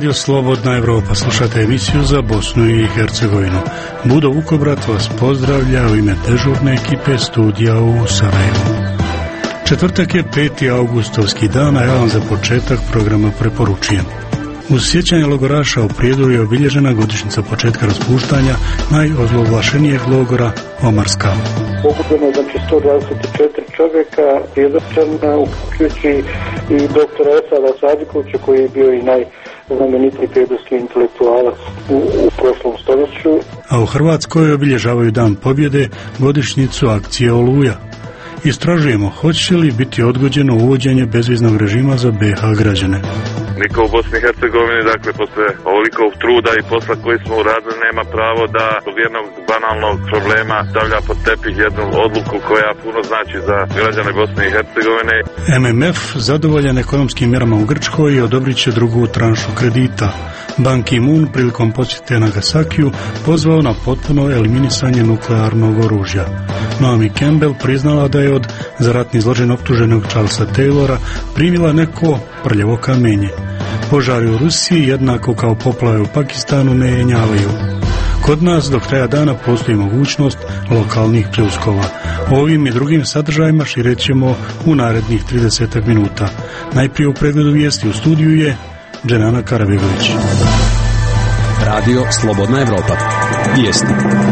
Radio Slobodna Evropa, slušate emisiju za Bosnu i Hercegovinu. Budo Vukobrat vas pozdravlja u ime dežurne ekipe studija u Sarajevu. Četvrtak je 5. augustovski dan, a ja vam za početak programa preporučujem. Uz sjećanje logoraša u Prijedoru je obilježena godišnjica početka raspuštanja najozloglašenijeg logora Omarska. Pokupljeno je 124 čovjeka, prijedočana, uključujući i doktora Esada Sadikovića, koji je bio i najznamenitiji prijedorski intelektualac u prošlom stoljeću. A u Hrvatskoj obilježavaju Dan pobjede, godišnjicu akcije Oluja. Istražujemo hoće li biti odgođeno uvođenje bezviznog režima za BiH građane. Niko u Bosni i Hercegovini, dakle, posle ovolikog truda i posla koji smo uradili, nema pravo da zbog jednog banalnog problema stavlja pod tepih jednu odluku koja puno znači za građane Bosne i Hercegovine. MMF zadovoljan ekonomskim mjerama u Grčkoj i odobrit će drugu tranšu kredita. Ban Ki-moon prilikom posjete Nagasakiju pozvao na potpuno eliminisanje nuklearnog oružja. Naomi Campbell priznala da je od za ratni zločin optuženog Charlesa Taylora primila neko prljavo kamenje. Požari u Rusiji, jednako kao poplave u Pakistanu, ne jenjavaju. Kod nas do kraja dana postoji mogućnost lokalnih pljuskova. O ovim i drugim sadržajima širet ćemo u narednih 30 minuta. Najprije u pregledu vijesti u studiju je Dženana Karabegović. Radio Slobodna Evropa. Vijesti.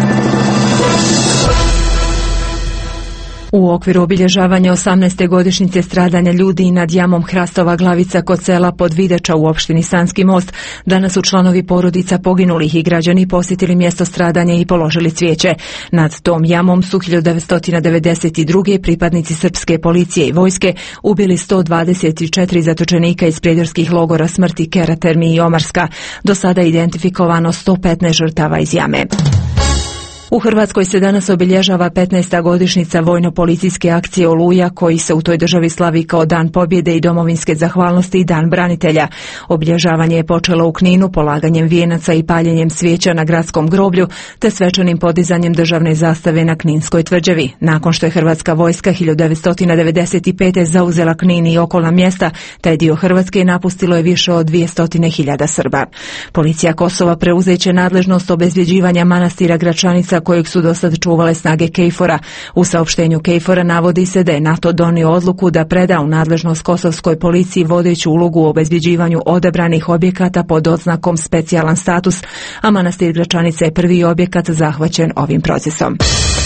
U okviru obilježavanja 18. godišnjice stradanja ljudi nad jamom Hrastova Glavica kod sela Podvideča u opštini Sanski Most, danas su članovi porodica poginulih i građani posjetili mjesto stradanja i položili cvijeće. Nad tom jamom su 1992. pripadnici srpske policije i vojske ubili 124 zatočenika iz prijedorskih logora smrti Keratermi i Omarska. Do sada je identifikovano 115 žrtava iz jame. U Hrvatskoj se danas obilježava 15. godišnjica vojno-policijske akcije Oluja, koji se u toj državi slavi kao Dan pobjede i domovinske zahvalnosti i Dan branitelja. Obilježavanje je počelo u Kninu polaganjem vijenaca i paljenjem svijeća na gradskom groblju, te svečanim podizanjem državne zastave na Kninskoj tvrđavi. Nakon što je Hrvatska vojska 1995. zauzela Knin i okolna mjesta, taj dio Hrvatske napustilo je više od 200.000 Srba. Policija Kosova preuzeće nadležnost obezbjeđivanja manastira Gračanica, kojeg su do sad čuvale snage KFOR-a. U saopštenju KFOR-a navodi se da je NATO donio odluku da preda u nadležnost kosovskoj policiji vodeću ulogu u obezbjeđivanju odabranih objekata pod oznakom specijalan status, a manastir Gračanica je prvi objekat zahvaćen ovim procesom.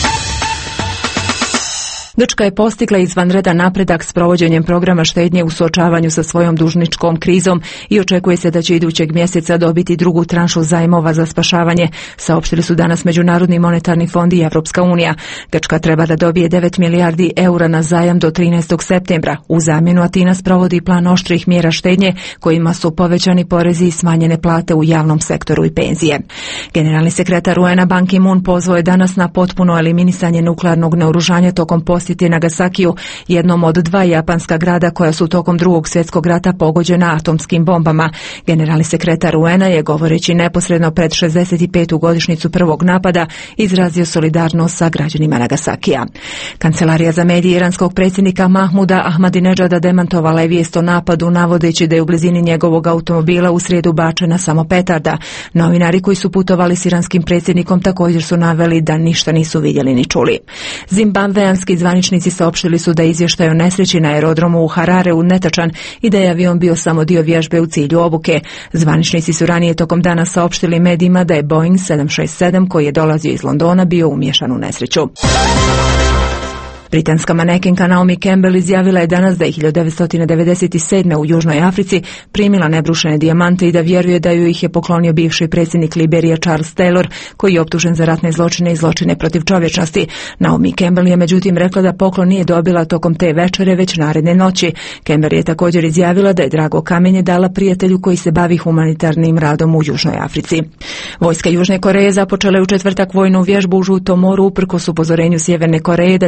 Grčka je postigla izvanredan napredak s provođenjem programa štednje u suočavanju sa svojom dužničkom krizom i očekuje se da će idućeg mjeseca dobiti drugu tranšu zajmova za spašavanje, saopštili su danas Međunarodni monetarni fond i Evropska unija. Grčka treba da dobije 9 milijardi eura na zajam do 13. septembra. U zamjenu Atina sprovodi plan oštrih mjera štednje kojima su povećani porezi i smanjene plate u javnom sektoru i penzije. Generalni sekretar UN-a Ban Ki-moon pozvao je danas na potpuno eliminisanje nuklearnog naoružanja tokom posjeti Nagasakiju, jednom od dva japanska grada koja su tokom Drugog svjetskog rata pogođena atomskim bombama. Generalni sekretar UN-a je, govoreći neposredno pred 65. godišnjicu prvog napada, izrazio solidarnost sa građanima Nagasakija. Kancelarija za medije iranskog predsjednika Mahmuda Ahmadinejada demantovala je vijest o napadu, navodeći da je u blizini njegovog automobila u srijedu bačena samo petarda. Novinari koji su putovali s iranskim predsjednikom također su naveli da ništa nisu vidjeli ni čuli. Zimbabveanski zvaničnici saopštili su da je izvještaj o nesreći na aerodromu u Harareu netačan i da je avion bio samo dio vježbe u cilju obuke. Zvaničnici su ranije tokom dana saopštili medijima da je Boeing 767 koji je dolazio iz Londona bio umiješan u nesreću. Britanska manekenka Naomi Campbell izjavila je danas da je 1997. u Južnoj Africi primila nebrušene dijamante i da vjeruje da ju ih je poklonio bivši predsjednik Liberije Charles Taylor, koji je optužen za ratne zločine i zločine protiv čovječnosti. Naomi Campbell je međutim rekla da poklon nije dobila tokom te večere, već naredne noći. Campbell je također izjavila da je drago kamenje dala prijatelju koji se bavi humanitarnim radom u Južnoj Africi. Vojska Južne Koreje započela je u četvrtak vojnu vježbu u Žutom moru uprkos upozorenju Sjeverne Koreje da će fizički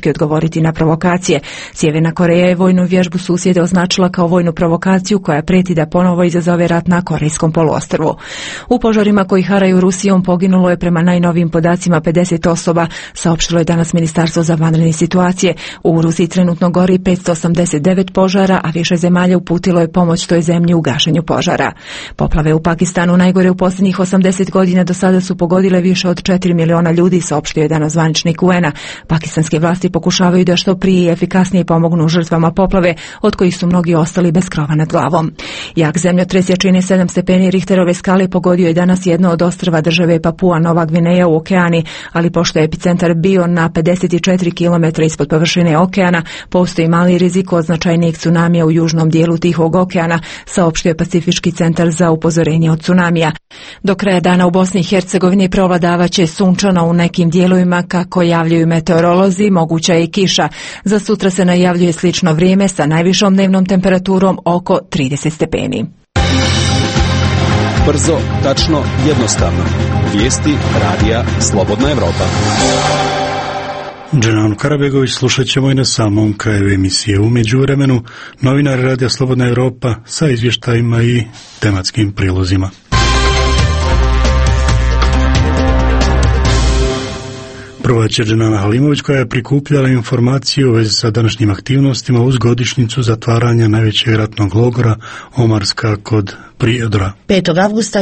zajednički odgovoriti na provokacije. Sjeverna Koreja je vojnu vježbu susjede označila kao vojnu provokaciju koja preti da ponovo izazove rat na Korejskom poluostrvu. U požarima koji haraju Rusijom poginulo je prema najnovijim podacima 50 osoba, saopštilo je danas Ministarstvo za vanredne situacije. U Rusiji trenutno gori 589 požara, a više zemalja uputilo je pomoć toj zemlji u gašenju požara. Poplave u Pakistanu, najgore u posljednjih 80 godina, do sada su pogodile više od 4 miliona ljudi, saopštio je danas zvaničnik UN-a. Pakistanske vlasti pokušavaju da što prije i efikasnije pomognu žrtvama poplave, od kojih su mnogi ostali bez krova nad glavom. Jak zemljotres jačine 7 stepeni Richterove skale pogodio je danas jedno od ostrva države Papua Nova Gvineja u okeani, ali pošto je epicentar bio na 54 km ispod površine okeana, postoji mali rizik od značajnijeg tsunamija u južnom dijelu Tihog okeana, saopštio je Pacifički centar za upozorenje od tsunamija. Do kraja dana u Bosni i Hercegovini prevladavaće sunčano, u nekim dijelovima, kako javljaju meteorolozi, moguća je i kiša. Za sutra se najavljuje slično vrijeme sa najvišom dnevnom temperaturom oko 30 stepeni. Brzo, tačno, jednostavno. Vijesti radija Slobodna Evropa. Dženanu Karabegović slušat ćemo i na samom kraju emisije. U međuvremenu novinari radija Slobodna Evropa sa izvještajima i tematskim prilozima. Prva će Dženana Halimović, koja je prikupljala informacije u vezi sa današnjim aktivnostima uz godišnjicu zatvaranja najvećeg ratnog logora Omarska kod Prijedora. 5. avgusta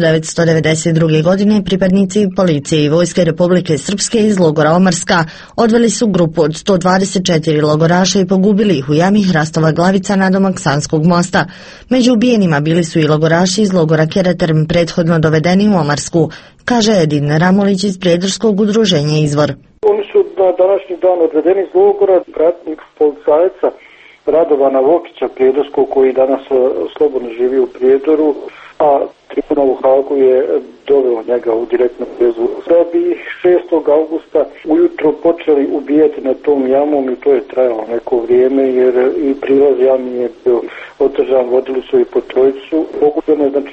1992. godine pripadnici policije i vojske Republike Srpske iz logora Omarska odveli su grupu od 124 logoraša i pogubili ih u jami Hrastova Glavica nadomak Sanskog mosta. Među ubijenima bili su i logoraši iz logora Kereterm, prethodno dovedeni u Omarsku, kaže Edin Ramulić iz Prijedorskog udruženja Izvor. Oni su na današnji dan odvedeni iz logora, pratnik policajca Radovana Vokića Prijedorskog, koji danas slobodno živi u Prijedoru, a tribunal u Hagu je doveo njega u direktnu vezu. Da bi ih 6. augusta ujutro počeli ubijati na tom jamom, i to je trajalo neko vrijeme, jer i prilaz jami je bio otežan, vodili su i po trojicu. Pogubljeno je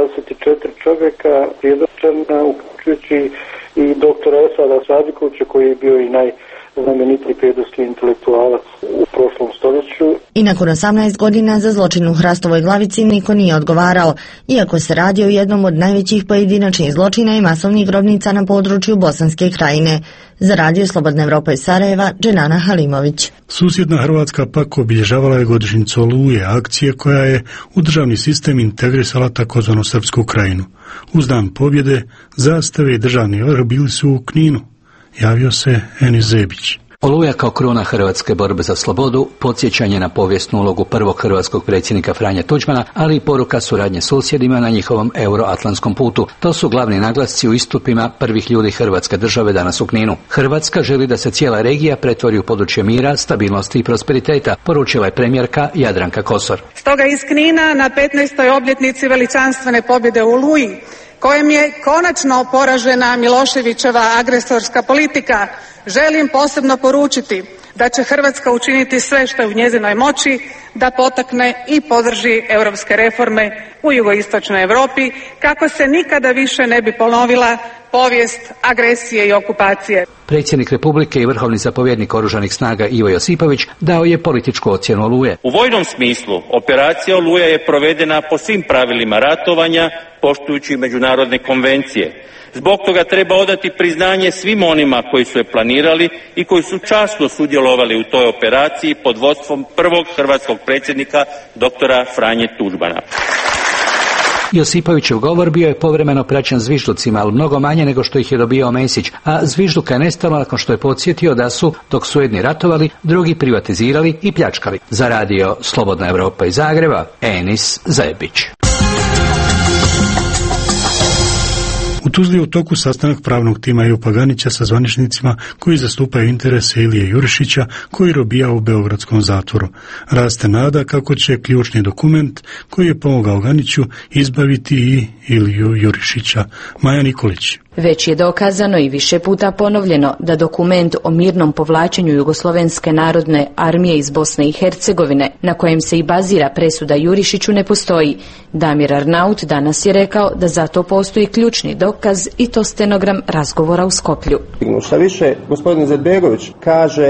124 čovjeka, Prijedorčana, uključujući i doktora Esada Sadikovića, koji je bio i najznamenitiji prijedorski intelektualac u prošlom stoljeću. I nakon 18 godina za zločin u Hrastovoj Glavici niko nije odgovarao, iako se radi o jednom od najvećih pojedinačnih zločina i masovnih grobnica na području Bosanske krajine. Za radio Slobodna Evropa iz Sarajeva, Dženana Halimović. Susjedna Hrvatska pak obilježavala je godišnjicu Oluje, akcije koja je u državni sistem integrisala takozvanu Srpsku krajinu. Uz dan pobjede, zastave i državni vrh bili su u Kninu. Javio se Enis Zebić. Oluja kao kruna hrvatske borbe za slobodu, podsjećanje na povijesnu ulogu prvog hrvatskog predsjednika Franje Tuđmana, ali i poruka suradnje susjedima na njihovom euroatlantskom putu. To su glavni naglasci u istupima prvih ljudi Hrvatske države danas u Kninu. Hrvatska želi da se cijela regija pretvori u područje mira, stabilnosti i prosperiteta, poručila je premijerka Jadranka Kosor. Stoga iz Knina na 15. obljetnici veličanstvene pobjede u Oluji, kojem je konačno poražena Miloševićeva agresorska politika, želim posebno poručiti da će Hrvatska učiniti sve što je u njezinoj moći da potakne i podrži europske reforme u jugoistočnoj Europi, kako se nikada više ne bi ponovila povijest agresije i okupacije. Predsjednik Republike i vrhovni zapovjednik Oružanih snaga Ivo Josipović dao je političku ocjenu Oluje. U vojnom smislu operacija Oluja je provedena po svim pravilima ratovanja, poštujući međunarodne konvencije. Zbog toga treba odati priznanje svim onima koji su je planirali i koji su časno sudjelovali u toj operaciji pod vodstvom prvog hrvatskog predsjednika doktora Franje Tuđmana. Josipovićev govor bio je povremeno praćen zvižducima, ali mnogo manje nego što ih je dobijao Mesić, a zvižduka je nestalo nakon što je podsjetio da su, dok su jedni ratovali, drugi privatizirali i pljačkali. Za radio Slobodna Evropa iz Zagreba, Enis Zebić. U Tuzli je u toku sastanak pravnog tima Ivo Paganića sa zvaničnicima koji zastupaju interese Ilije Jurišića, koji robija u beogradskom zatvoru. Raste nada kako će ključni dokument koji je pomogao Ganiću izbaviti i Iliju Jurišića. Maja Nikolić. Već je dokazano i više puta ponovljeno da dokument o mirnom povlačenju Jugoslovenske narodne armije iz Bosne i Hercegovine, na kojem se i bazira presuda Jurišiću, ne postoji. Damir Arnaut danas je rekao da za to postoji ključni dokaz i to stenogram razgovora u Skoplju. Šta više, gospodin Izetbegović kaže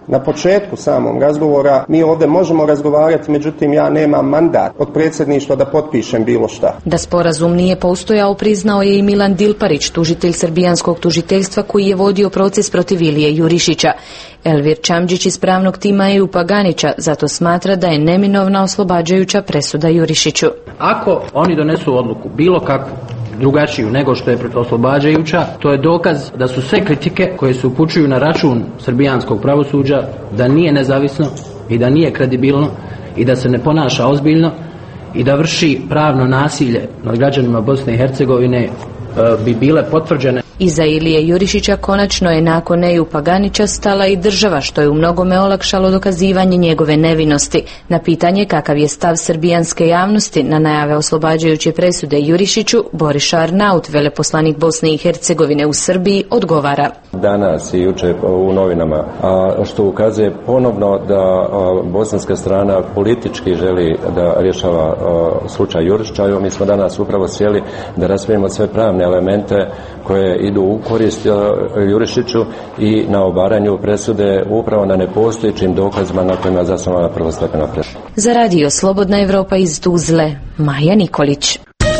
Na početku samog razgovora mi ovdje možemo razgovarati, međutim ja nemam mandat od predsjedništva da potpišem bilo šta. Da sporazum nije postojao priznao je i Milan Dilparić, tužitelj srbijanskog tužiteljstva koji je vodio proces protiv Ilije Jurišića. Elvir Čamđić iz pravnog tima EU Paganića zato smatra da je neminovna oslobađajuća presuda Jurišiću. Ako oni donesu odluku bilo kakvu drugačiju nego što je oslobađajuća, to je dokaz da su sve kritike koje se upućuju na račun srbijanskog pravosuđa da nije nezavisno i da nije kredibilno i da se ne ponaša ozbiljno i da vrši pravno nasilje nad građanima Bosne i Hercegovine bi bile potvrđene. Iza Ilije Jurišića konačno je nakon EU Paganića stala i država, što je u mnogome olakšalo dokazivanje njegove nevinosti. Na pitanje kakav je stav srbijanske javnosti na najave oslobađajuće presude Jurišiću, Boris Arnaut, veleposlanik Bosne i Hercegovine u Srbiji, odgovara. Danas i jučer u novinama, što ukazuje ponovno da bosanska strana politički želi da rješava slučaj Jurišića. Mi smo danas upravo sjeli da raspravimo sve pravne elemente koje idu u korist Jurišiću i na obaranju presude upravo na nepostojećim dokazima na kojima je zasnovana prvostepena presuda. Za radio Slobodna Evropa iz Tuzle, Maja Nikolić.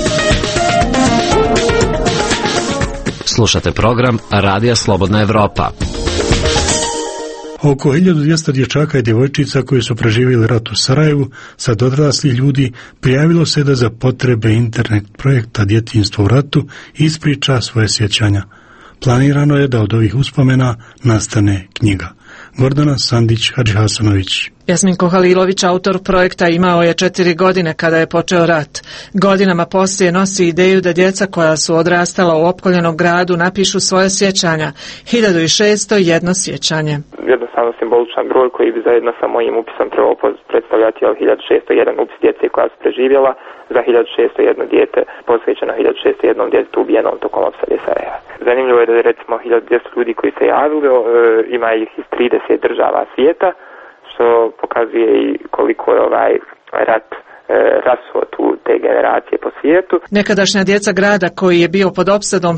Slušate program Radija Slobodna Evropa. Oko 1200 dječaka i djevojčica koji su preživjeli rat u Sarajevu, sad odrasli ljudi, prijavilo se da za potrebe internet projekta Djetinjstvo u ratu ispriča svoje sjećanja. Planirano je da od ovih uspomena nastane knjiga. Gordana Sandić-Hadžihasanović. Jasminko Halilović, autor projekta, imao je 4 godine kada je počeo rat. Godinama poslije nosi ideju da djeca koja su odrastala u opkoljenom gradu napišu svoje sjećanja. 1601 sjećanje. Jednostavno simboličan broj koji bi zajedno sa mojim upisom trebao predstavljati 1601 upis djece koja su preživjela za 1601 dijete posvećeno 1601 djetetu ubijenom tokom opsade Sarajeva. Zanimljivo je da recimo 1200 ljudi koji se javili, ima ih iz 30 država svijeta, što pokazuje i koliko je ovaj rat rasuo tu te generacije po svijetu. Nekadašnja djeca grada koji je bio pod opsadom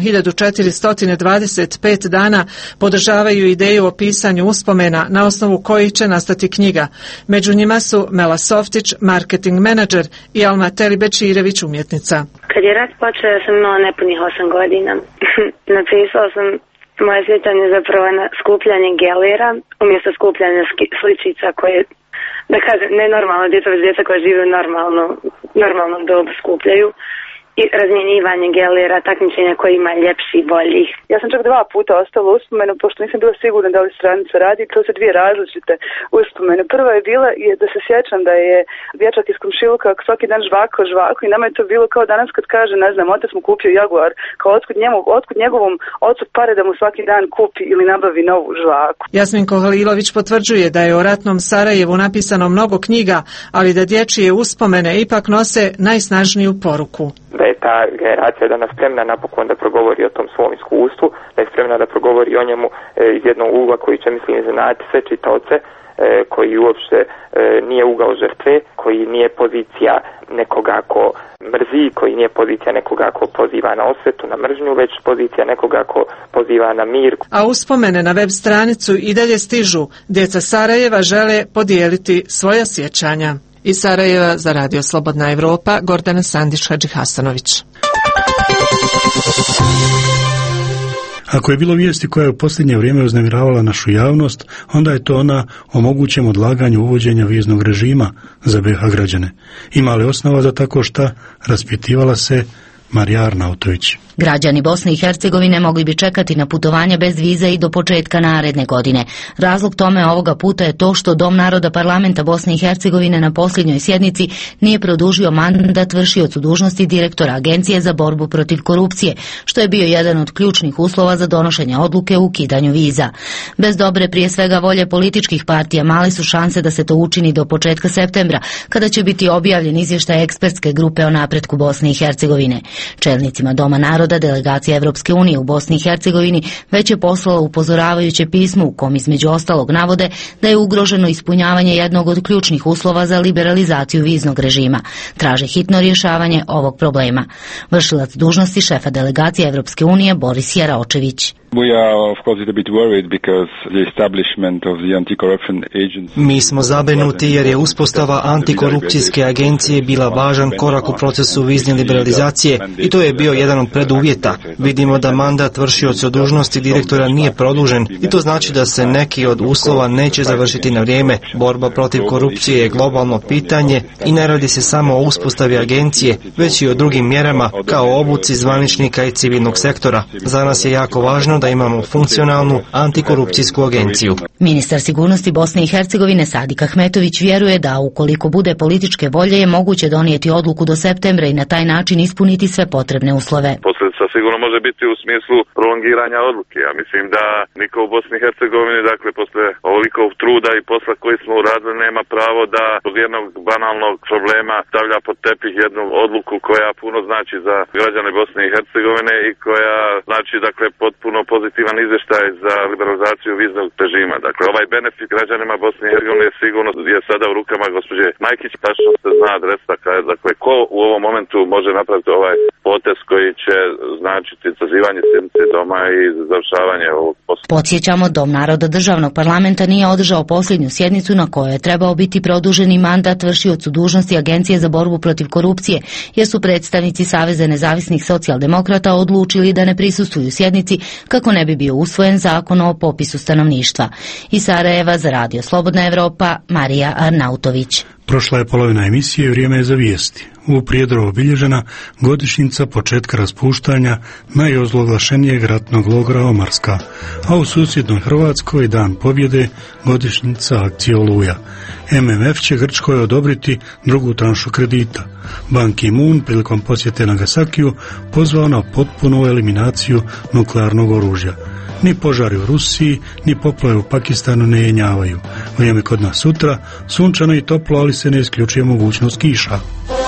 1425 dana podržavaju ideju o pisanju uspomena na osnovu kojih će nastati knjiga. Među njima su Mela Softić, marketing menadžer, i Alma Telibečirević, umjetnica. Kad je rat počeo, ja sam imala nepunih 8 godina. Napisala sam moje sjećanje zapravo na skupljanje gelera, umjesto skupljanja sličica koje, da kažem, ne normalno djeca, već djeca koja žive u normalnom dobu skupljaju. I razmjenjivanje gelera, takmičenja koji ima ljepši i boljih. Ja sam čak 2 puta ostala uspomenu, pošto nisam bila sigurna da li stranica radi. To su 2 različite uspomene. Prva je bila da se sjećam da je dječak iz komšiluka svaki dan žvako i nama je to bilo kao danas kad kaže, ne znam, otac mu kupio Jaguar, kao otkud njegovom ocu pare da mu svaki dan kupi ili nabavi novu žvaku. Jasminko Halilović potvrđuje da je o ratnom Sarajevu napisano mnogo knjiga, ali da dječje uspomene ipak nose najsnažniju poruku. Da je ta generacija danas spremna napokon da progovori o tom svom iskustvu, da je spremna da progovori o njemu iz jednog ugla koji će, mislim, iznenaditi sve čitaoce, koji uopšte nije ugao žrtve, koji nije pozicija nekoga ko mrzi, koji nije pozicija nekoga ko poziva na osvetu, na mržnju, već pozicija nekoga ko poziva na mir. A uspomene na web stranicu i dalje stižu. Djeca Sarajeva žele podijeliti svoja sjećanja. Iz Sarajeva za Radio Slobodna Evropa, Gordana Sandić-Hadžihasanović. Ako je bilo vijesti koja je u posljednje vrijeme uznemiravala našu javnost, onda je to ona o mogućem odlaganju uvođenja viznog režima za BiH građane. Ima li osnova za tako šta? Raspitivala se Marija Arnautović. Građani Bosne i Hercegovine mogli bi čekati na putovanje bez vize i do početka naredne godine. Razlog tome ovoga puta je to što Dom naroda parlamenta Bosne i Hercegovine na posljednjoj sjednici nije produžio mandat vršiocu dužnosti direktora Agencije za borbu protiv korupcije, što je bio jedan od ključnih uslova za donošenje odluke o ukidanju viza. Bez dobre prije svega volje političkih partija male su šanse da se to učini do početka septembra, kada će biti objavljen izvještaj ekspertske grupe o napretku Bosne i Hercegovine. Čelnicima Doma naroda delegacija Evropske unije u Bosni i Hercegovini već je poslala upozoravajuće pismo u kom između ostalog navode da je ugroženo ispunjavanje jednog od ključnih uslova za liberalizaciju viznog režima. Traže hitno rješavanje ovog problema. Vršilac dužnosti šefa delegacije Evropske unije Boris Jeraočević. Mi smo zabrinuti jer je uspostava antikorupcijske agencije bila važan korak u procesu vizne liberalizacije i to je bio jedan od preduvjeta. Vidimo da mandat vršioca dužnosti direktora nije produžen i to znači da se neki od uslova neće završiti na vrijeme. Borba protiv korupcije je globalno pitanje i ne radi se samo o uspostavi agencije, već i o drugim mjerama kao obuci zvaničnika i civilnog sektora. Za nas je jako važno da imamo funkcionalnu antikorupcijsku agenciju. Ministar sigurnosti Bosne i Hercegovine Sadik Ahmetović vjeruje da ukoliko bude političke volje je moguće donijeti odluku do septembra i na taj način ispuniti sve potrebne uslove. Posljedica sigurno može biti u smislu prolongiranja odluke. Ja mislim da niko u Bosni i Hercegovini, dakle, posle ovoliko truda i posla koji smo uradili, nema pravo da od jednog banalnog problema stavlja pod tepih jednu odluku koja puno znači za građane Bosne i Hercegovine i koja znači, dakle, potpuno pozitivan izvještaj za liberalizaciju viznog režima. Dakle, ovaj benefit građanima Bosne i Hercegovine sigurno je sada u rukama gospođe Majkić, tačno se zna adresa, dakle, ko u ovom momentu može napraviti ovaj potez koji će značiti sazivanje sjednice doma i završavanje ovog posla. Podsjećamo, Dom naroda državnog parlamenta nije održao posljednju sjednicu na kojoj je trebao biti produženi mandat vršiocu dužnosti Agencije za borbu protiv korupcije, jer su predstavnici Saveza nezavisnih socijaldemokrata odlučili da ne prisustvuju sjednici kako ne bi bio usvojen zakon o popisu stanovništva. Iz Sarajeva za Radio Slobodna Evropa, Marija Arnautović. Prošla je polovina emisije, vrijeme je za vijesti. U Prijedoru obilježena godišnjica početka raspuštanja najozloglašenijeg ratnog logora Omarska, a u susjednoj Hrvatskoj dan pobjede godišnjica akcije Oluja. MMF će Grčkoj odobriti drugu tranšu kredita. Ban Ki-moon prilikom posjete Nagasakiju pozvao na potpunu eliminaciju nuklearnog oružja. Ni požari u Rusiji, ni poplave u Pakistanu ne jenjavaju. Vrijeme kod nas sutra, sunčano i toplo, ali se ne isključuje mogućnost kiša.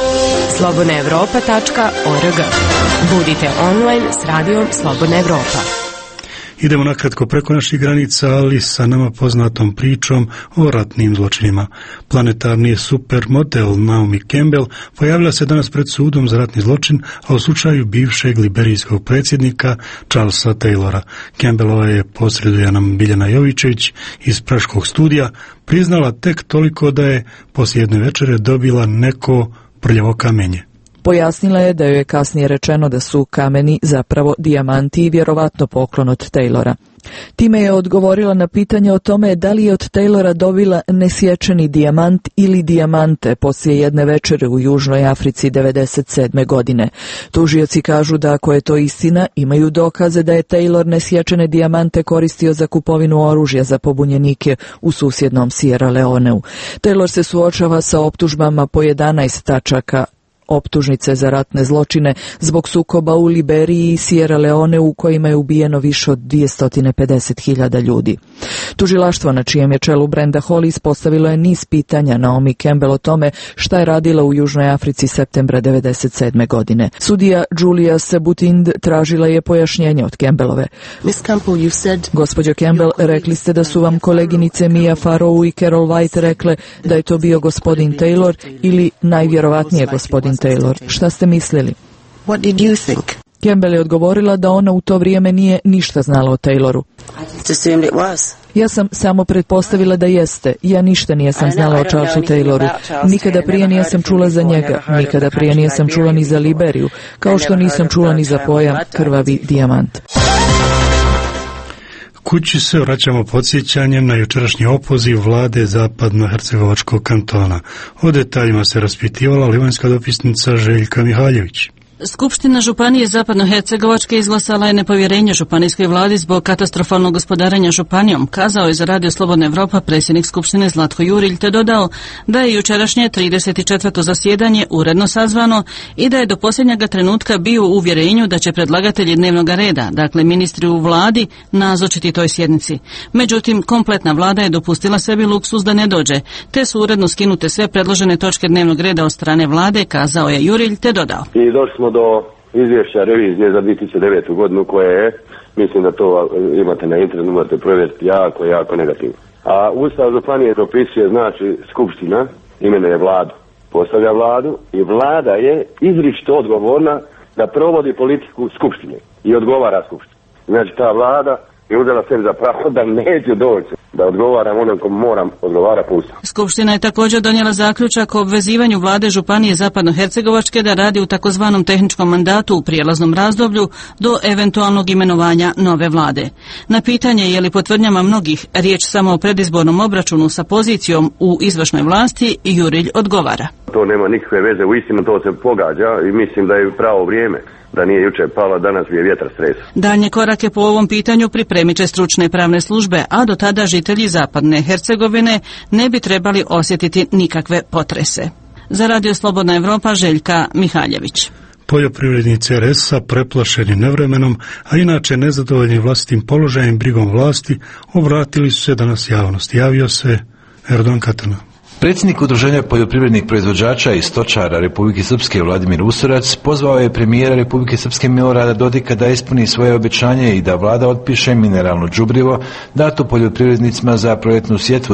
slobodnaevropa.org. Budite online s radijom Slobodna Evropa. Idemo nakratko preko naših granica, ali sa nama poznatom pričom o ratnim zločinima. Planetarni supermodel Naomi Campbell pojavila se danas pred sudom za ratni zločin, a u slučaju bivšeg liberijskog predsjednika Charlesa Taylora. Campbellova je, posreduje nam Biljana Jovićević iz Praškog studija, priznala tek toliko da je poslije jedne večere dobila neko prljavo kamenje. Pojasnila je da joj je kasnije rečeno da su kameni zapravo dijamanti i vjerovatno poklon od Taylora. Time je odgovorila na pitanje o tome da li je od Taylora dobila nesječeni dijamant ili dijamante poslije jedne večere u Južnoj Africi 1997. godine. Tužioci kažu da ako je to istina, imaju dokaze da je Taylor nesječene dijamante koristio za kupovinu oružja za pobunjenike u susjednom Sierra Leoneu. Taylor se suočava sa optužbama po 11 tačaka optužnice za ratne zločine zbog sukoba u Liberiji i Sierra Leone u kojima je ubijeno više od 250.000 ljudi. Tužilaštvo na čijem je čelu Brenda Hall ispostavilo je niz pitanja Naomi Campbell o tome šta je radila u Južnoj Africi septembra 1997. godine. Sudija Julia Sebutind tražila je pojašnjenje od Campbellove. Gospođo Campbell, rekli ste da su vam koleginice Mia Farrow i Carol White rekle da je to bio gospodin Taylor ili najvjerovatnije gospodin Taylor. Šta ste mislili? What did you think? Campbell je odgovorila da ona u to vrijeme nije ništa znala o Tayloru. Ja sam samo pretpostavila da jeste. Ja ništa nisam znala o Charlesu Tayloru. Nikada prije nisam čula za njega. Nikada prije nisam čula ni za Liberiju. Kao što nisam čula ni za pojam krvavi dijamant. Kući se vraćamo podsjećanjem na jučerašnji opoziv vlade Zapadno-hercegovačkog kantona. O detaljima se raspitivala livanjska dopisnica Željka Mihaljević. Skupština Županije Zapadno-hercegovačke izglasala je nepovjerenje županijskoj vladi zbog katastrofalnog gospodarenja županijom, kazao je za Radio Slobodna Evropa predsjednik Skupštine Zlatko Jurilj, te dodao da je jučerašnje 34. zasjedanje uredno sazvano i da je do posljednjega trenutka bio u uvjerenju da će predlagatelji dnevnog reda, dakle ministri u vladi, nazočiti toj sjednici. Međutim, kompletna vlada je dopustila sebi luksuz da ne dođe, te su uredno skinute sve predložene točke dnevnog reda od strane vlade, kazao je Jurilj, te dodao. I došli smo do izvješća revizije za 2009. godinu koje je, mislim da to imate na internetu, morate provjeriti, jako negativno. A Ustav županije propisuje, znači skupština imenuje vladu, postavlja vladu i vlada je izričito odgovorna da provodi politiku skupštine i odgovara skupštini. Znači ta vlada je uzela sebi za pravo da neće doći, da odgovaram onom ko moram odgovara pusta. Skupština je također donijela zaključak o obvezivanju vlade Županije Zapadnohercegovačke da radi u takozvanom tehničkom mandatu u prijelaznom razdoblju do eventualnog imenovanja nove vlade. Na pitanje je li po tvrdnjama mnogih riječ samo o predizbornom obračunu sa pozicijom u izvršnoj vlasti, Jurilj odgovara. To nema nikakve veze, uistinu to se pogađa i mislim da je pravo vrijeme. Da nije jučer pala, danas je vjetar stresa. Daljnje korake po ovom pitanju pripremit će stručne pravne službe, a do tada žitelji Zapadne Hercegovine ne bi trebali osjetiti nikakve potrese. Za Radio Slobodna Evropa, Željka Mihaljević. Poljoprivrednici RS-a preplašeni nevremenom, a inače nezadovoljni vlastitim položajem i brigom vlasti, obratili su se danas javnosti. Javio se Erdogan Katana. Predsjednik Udruženja poljoprivrednih proizvođača i stočara Republike Srpske Vladimir Usurac pozvao je premijera Republike Srpske Milorada Dodika da ispuni svoje obećanje i da vlada otpiše mineralno đubrivo dato poljoprivrednicima za proljetnu sjetvu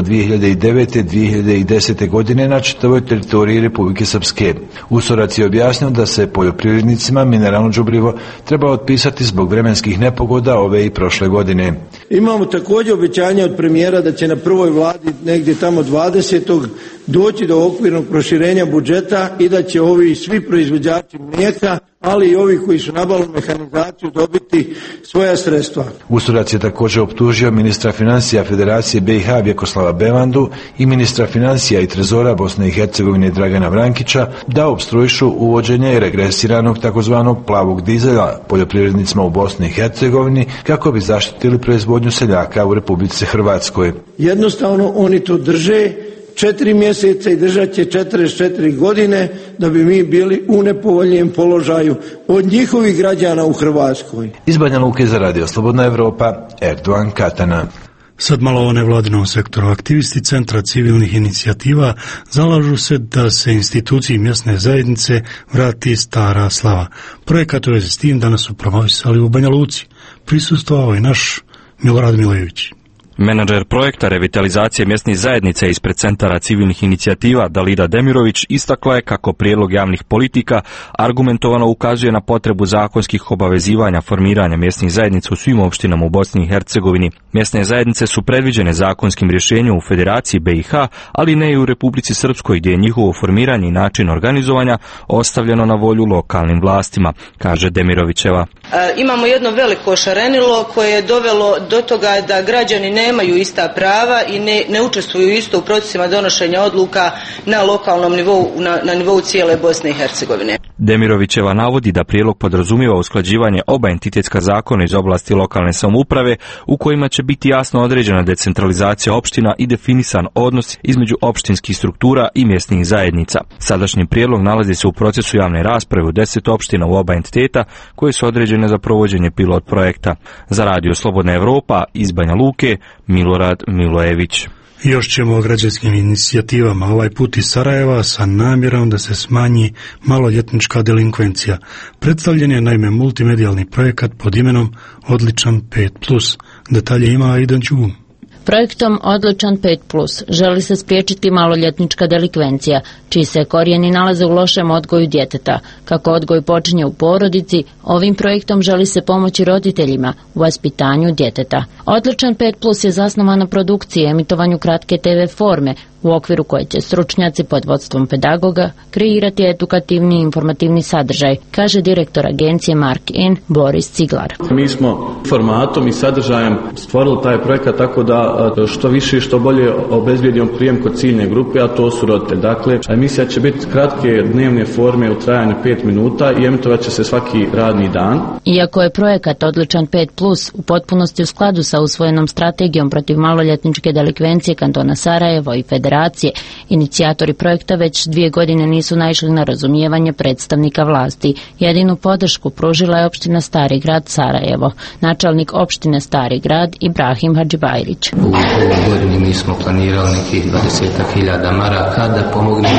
2009-2010. godine na čitavoj teritoriji Republike Srpske. Usurac je objasnio da se poljoprivrednicima mineralno đubrivo treba otpisati zbog vremenskih nepogoda ove i prošle godine. Imamo također obećanje od premijera da će na prvoj vladi negdje tamo 20. doći do okvirnog proširenja budžeta i da će ovi svi proizvođači mlijeka, ali i ovi koji su nabavili mehanizaciju dobiti svoja sredstva. Usurac je također optužio ministra financija Federacije BiH Vjekoslava Bevandu i ministra financija i trezora Bosne i Hercegovine Dragana Vrankića da opstruišu uvođenje regresiranog takozvanog plavog dizela poljoprivrednicima u Bosni i Hercegovini kako bi zaštitili proizvodnju seljaka u Republici Hrvatskoj. Jednostavno oni to drže 4 mjeseca i držat će 44 godine da bi mi bili u nepovoljnijem položaju od njihovih građana u Hrvatskoj. Iz Banja Luke za Radio Slobodna Evropa, Erdogan Katana. Sad malo o nevladinom sektoru. Aktivisti Centra civilnih inicijativa zalažu se da se instituciji mjesne zajednice vrati stara slava. Projekat u vezi s tim danas su promovisali u Banja Luci. Prisustvovao i naš Milorad Milojević. Menadžer projekta revitalizacije mjesnih zajednica ispred Centara civilnih inicijativa Dalida Demirović istakla je kako prijedlog javnih politika argumentovano ukazuje na potrebu zakonskih obavezivanja formiranja mjesnih zajednica u svim opštinama u Bosni i Hercegovini. Mjesne zajednice su predviđene zakonskim rješenjem u Federaciji BiH, ali ne i u Republici Srpskoj gdje je njihovo formiranje i način organizovanja ostavljeno na volju lokalnim vlastima, kaže Demirovićeva. Imamo jedno veliko šarenilo koje je dovelo do toga da građani nemaju ista prava i ne učestvuju isto u procesima donošenja odluka na lokalnom nivou, na nivou cijele Bosne i Hercegovine. Demirovićeva navodi da prijedlog podrazumijeva usklađivanje oba entitetska zakona iz oblasti lokalne samouprave u kojima će biti jasno određena decentralizacija opština i definisan odnos između opštinskih struktura i mjesnih zajednica. Sadašnji prijedlog nalazi se u procesu javne rasprave u 10 opština u oba entiteta koje su određene za provođenje pilot projekta. Za Radio Slobodna Evropa iz Banja Luke, Milorad Milojević. Još ćemo o građanskim inicijativama, ovaj put iz Sarajeva sa namjerom da se smanji maloljetnička delinkvencija. Predstavljen je naime multimedijalni projekat pod imenom Odličan 5+. Detalje ima Aidan Đugum. Projektom Odličan 5+, želi se spriječiti maloljetnička delikvencija, čiji se korijeni nalaze u lošem odgoju djeteta. Kako odgoj počinje u porodici, ovim projektom želi se pomoći roditeljima u vaspitanju djeteta. Odličan 5+ je zasnovan na produkciji i emitovanju kratke TV forme, u okviru koje će stručnjaci pod vodstvom pedagoga kreirati edukativni i informativni sadržaj, kaže direktor agencije Mark In Boris Ciglar. Mi smo formatom i sadržajem stvorili taj projekat tako da što više i što bolje obezbijedimo prijem kod ciljne grupe, a to su roditelji. Dakle, emisija će biti kratke dnevne forme u trajanju 5 minuta i emitovat će se svaki radni dan. Iako je projekat Odličan 5+ u potpunosti u skladu sa usvojenom strategijom protiv maloljetničke delikvencije kantona Sarajevo i Federacije, inicijatori projekta već 2 godine nisu naišli na razumijevanje predstavnika vlasti. Jedinu podršku pružila je opština Stari grad Sarajevo. Načelnik opštine Stari grad Ibrahim Hadžibajrić. U ovoj godini mi smo planirali nekih 20.000 maraka da pomognemo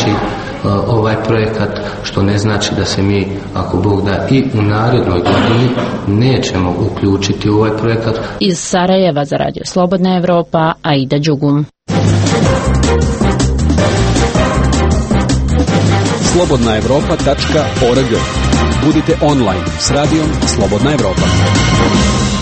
ovaj projekat, što ne znači da se mi, ako Bog da, i u narednoj godini nećemo uključiti u ovaj projekat. Iz Sarajeva za Radio Slobodna Evropa, Aida Đugum. slobodnaevropa.org. Budite online s radijom Slobodna Evropa.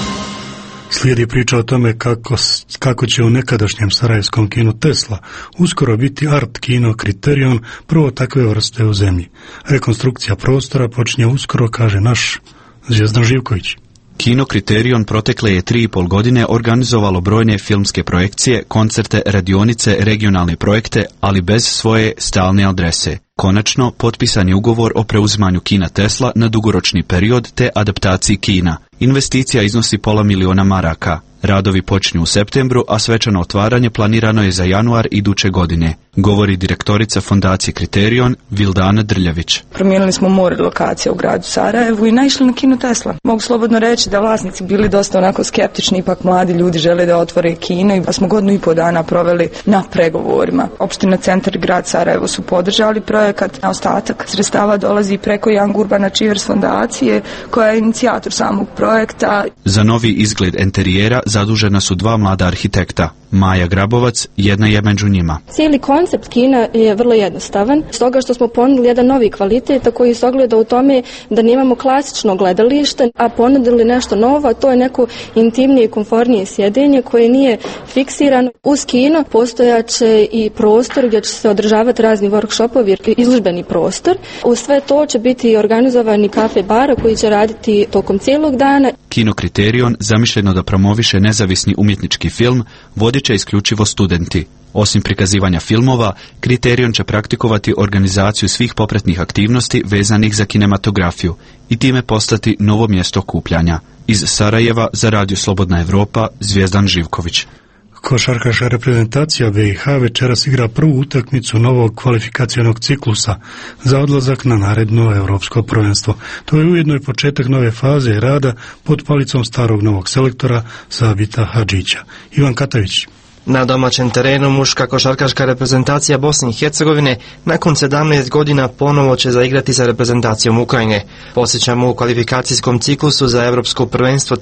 Slijedi priča o tome kako će u nekadašnjem sarajevskom kinu Tesla uskoro biti art kino Kriterion, prvo takve vrste u zemlji. Rekonstrukcija prostora počinje uskoro, kaže naš Zvijezdan Živković. Kino Kriterion protekle je 3,5 godine organizovalo brojne filmske projekcije, koncerte, radionice, regionalne projekte, ali bez svoje stalne adrese. Konačno, potpisan je ugovor o preuzimanju kina Tesla na dugoročni period te adaptaciji kina. Investicija iznosi $500,000. Radovi počinju u septembru, a svečano otvaranje planirano je za januar iduće godine, govori direktorica fondacije Kriterion Vildana Drljavić. Promijenili smo more lokacija u gradu Sarajevu i naišli na kino Tesla. Mogu slobodno reći da vlasnici bili dosta onako skeptični, ipak mladi ljudi žele da otvore kino, pa smo 1,5 dana proveli na pregovorima. Opština Centar i grad Sarajevo su podržali projekat, a ostatak sredstava dolazi preko Young Urbana Achievers fondacije, koja je inicijator samog projekta. Za novi izgled enterijera zadužena su 2 mlada arhitekta. Maja Grabovac, jedna je među njima. Cijeli koncept kina je vrlo jednostavan, stoga što smo ponudili jedan novi kvalitet koji se ogleda u tome da nemamo klasično gledalište, a ponudili nešto novo, a to je neko intimnije i komfornije sjedenje koje nije fiksirano. Uz kino postojaće i prostor gdje će se održavati razni workshopovi, izložbeni prostor. Uz sve to će biti organizovani kafe bara koji će raditi tokom cijelog dana. Kino Kriterion, zamišljeno da promoviše nezavisni umjetnički film, vodit će isključivo studenti. Osim prikazivanja filmova, Kriterion će praktikovati organizaciju svih popratnih aktivnosti vezanih za kinematografiju i time postati novo mjesto okupljanja. Iz Sarajeva za Radio Slobodna Evropa, Zvijezdan Živković. Košarkaška reprezentacija BiH večeras igra prvu utakmicu novog kvalifikacionog ciklusa za odlazak na naredno europsko prvenstvo. To je ujedno i početak nove faze rada pod palicom starog novog selektora Sabita Hadžića. Ivan Katavić. Na domaćem terenu muška košarkaška reprezentacija Bosne i Hercegovine nakon 17 godina ponovo će zaigrati sa reprezentacijom Ukrajine. Podsjećamo, u kvalifikacijskom ciklusu za europsko prvenstvo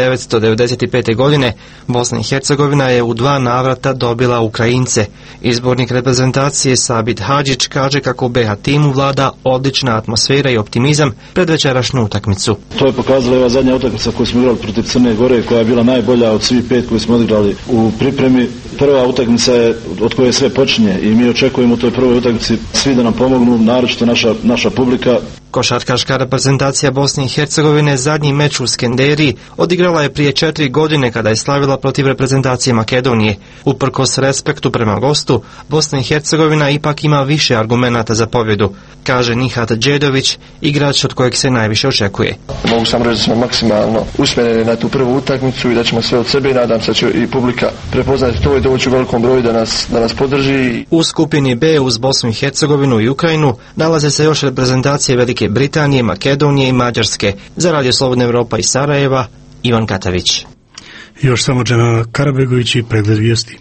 1995. godine Bosna i Hercegovina je u 2 navrata dobila Ukrajince. Izbornik reprezentacije Sabit Hadžić kaže kako u BiH timu vlada odlična atmosfera i optimizam pred večerašnju utakmicu. To je pokazala ova zadnja utakmica koju smo igrali protiv Crne Gore, koja je bila najbolja od svih 5 koje smo odigrali u pripremi. Prva utakmica je od koje sve počinje i mi očekujemo u toj prvoj utakmici svi da nam pomognu, naročito naša publika. Košarkaška reprezentacija Bosne i Hercegovine zadnji meč u Skenderiji odigrala je prije 4 godine kada je slavila protiv reprezentacije Makedonije. Uprkos respektu prema gostu, Bosna i Hercegovina ipak ima više argumenata za pobjedu, kaže Nihat Đedović, igrač od kojeg se najviše očekuje. Mogu sam reći da smo maksimalno usmjereni na tu prvu utakmicu i da ćemo sve od sebe i nadam se da će i publika prepoznati to i doći u velikom broju da nas podrži. U skupini B uz Bosnu i Hercegovinu i Ukrajinu nalaze se još reprezentacije Velike Britanije, Makedonije i Mađarske. Za Radio Slobodna Evropa iz Sarajeva, Ivan Katavić. Još samo Džena Karabegović i pregled vijesti.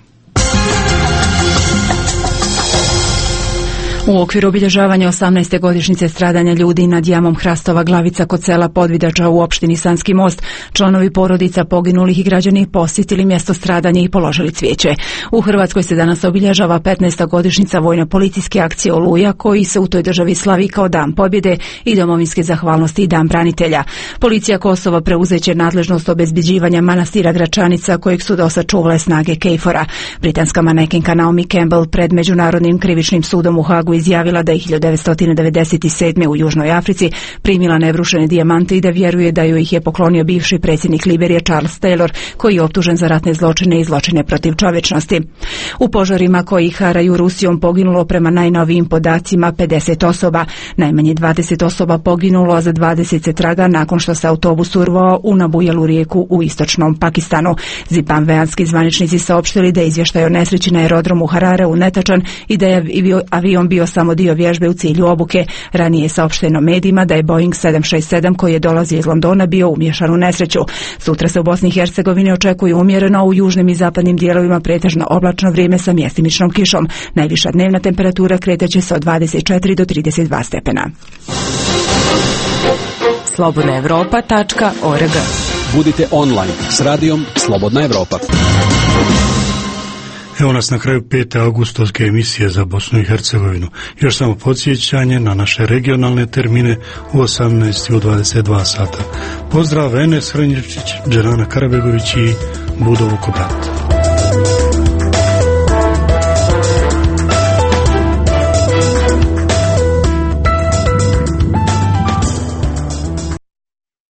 U okviru obilježavanja 18. godišnjice stradanja ljudi nad jamom Hrastova Glavica kod sela Podvidača u opštini Sanski Most, članovi porodica poginulih i građani posjetili mjesto stradanja i položili cvijeće. U Hrvatskoj se danas obilježava 15. godišnjica vojno-policijske akcije Oluja, koji se u toj državi slavi kao Dan pobjede i domovinske zahvalnosti i Dan branitelja. Policija Kosova preuzeće nadležnost obezbeđivanja manastira Gračanica, kojeg su dosad čuvale snage KFOR-a. Britanska manekenka Naomi Campbell pred Međunarodnim krivičnim sudom u Hagu izjavila da je 1997. u Južnoj Africi primila nebrušene dijamante i da vjeruje da joj ih je poklonio bivši predsjednik Liberije Charles Taylor, koji je optužen za ratne zločine i zločine protiv čovječnosti. U požarima koji haraju Rusijom poginulo prema najnovijim podacima 50 osoba. Najmanje 20 osoba poginulo, a za 20 se traga nakon što se autobus urvao u nabujelu rijeku u istočnom Pakistanu. Zimbabveanski zvaničnici saopštili da je izvještaj o nesreći na aerodromu Harareu netačan i da je avion bio samo dio vježbe u cilju obuke. Ranije je saopšteno medijima da je Boeing 767 koji je dolazio iz Londona bio umiješan u nesreću. Sutra se u Bosni i Hercegovini očekuje umjereno, u južnim i zapadnim dijelovima pretežno oblačno vrijeme sa mjestimičnom kišom. Najviša dnevna temperatura kretaće se od 24 do 32 stepena. slobodnaevropa.org. Budite online s radijom Slobodna Evropa. Evo nas na kraju 5. augustovske emisije za Bosnu i Hercegovinu. Još samo podsjećanje na naše regionalne termine u 18 i u 22 sata. Pozdrav, Enes Hranječić, Džerana Karabegović i Budo Vukobat.